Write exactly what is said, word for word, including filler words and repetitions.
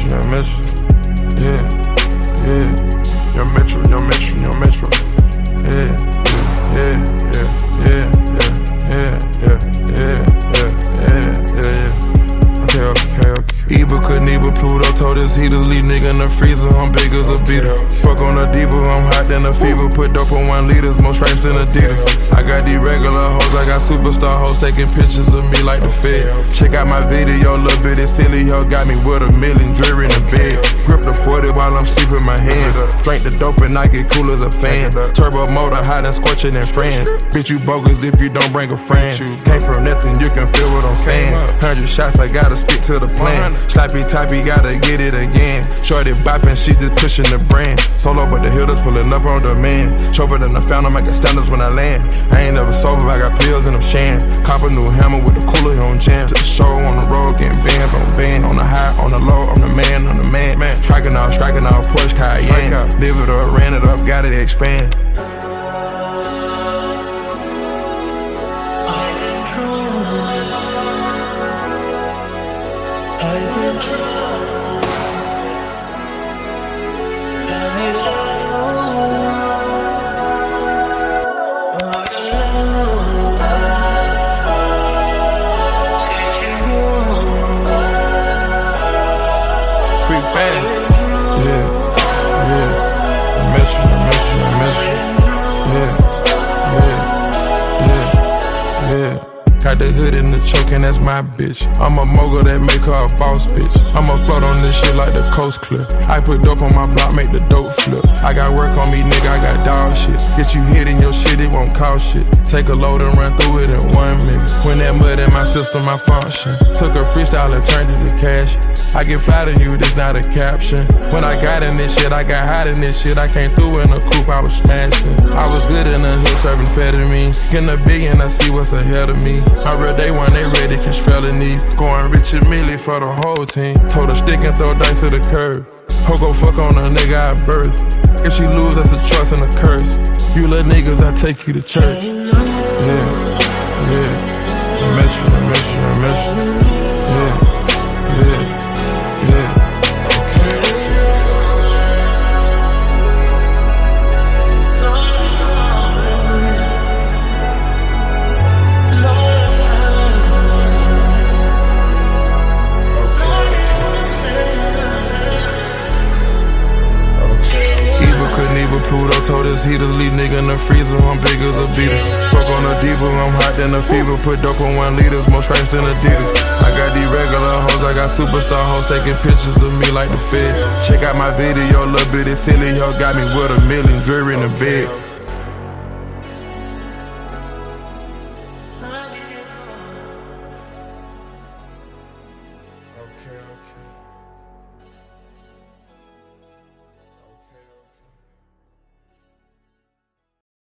Metro, Young Metro. Yeah, yeah. Young Metro, Young Metro, Young Metro. Yeah, yeah, yeah, yeah, yeah, yeah, yeah, yeah, yeah, yeah, yeah. Okay, okay, okay. Eva Knievel, Pluto told his heaters, leave nigga in the freezer, I'm big as a beater. Fuck on a diva, I'm hot than a fever. Put dope on one liters, more stripes than Adidas. I got these regular hoes, I got superstar hoes taking pictures of me like the Fed. Check out my video, little bit of silly hoe got me with a million dreary in the bed. Grip the forty while I'm sleeping my hand. Drink the dope and I get cool as a fan. Turbo motor, hot and scorching and friends. Bitch, you bogus if you don't bring a friend. Came from nothing, you can feel what I'm saying. Hundred shots, I gotta stick to the plan. Slappy typey, gotta get it again. Shorty bopping, she just pushing the brand. Solo, but the hitters pulling up on demand. Chauffeur than the Phantom, I got standards when I land. I ain't never sober, I got pills and I'm shan. Cop a new hammer with the cooler on jam. To the show on the road, getting bands on band. On the high, on the low, I'm the man, I'm the man. man. Striking out, striking out, Porsche Cayenne. Live it up, ran it up, got it expand. Free band, yeah, yeah. Metro, Metro, Metro, yeah, yeah, yeah, yeah. Got the hood in the choke and that's my bitch. I'm a mogul that make her a boss bitch. I'ma float on this shit like the coast clip. I put dope on my block, make the dope flip. I got work on me, nigga, I got dog shit. Get you hit in your shit, it won't cost shit. Take a load and run through it in one minute. When that mud in my system, I function. Took a freestyle and turned it to cash. I get fly to you, this not a caption. When I got in this shit, I got hot in this shit. I came through in a coupe, I was smashing. I was good in the hood, serving amphetamine. Getting a big and I see what's ahead of me. I read they one, they ready, catch felonies. Going Richard Millie for the whole team. Told her stick and throw dice to the curb. Ho go fuck on a nigga I birth. If she lose, that's a choice and a curse. You little niggas, I take you to church. Yeah, yeah. Metro, Metro, Metro. Yeah, yeah, yeah. Pluto told his heaters, leave nigga in the freezer, I'm big as a beater. Fuck on a diva, I'm hot than a fever. Put dope on one liters, more stripes than Adidas. I got these regular hoes, I got superstar hoes taking pictures of me like the Fed. Check out my video, little bit of silly hoe got me with a million dreary in the bed. Okay, okay.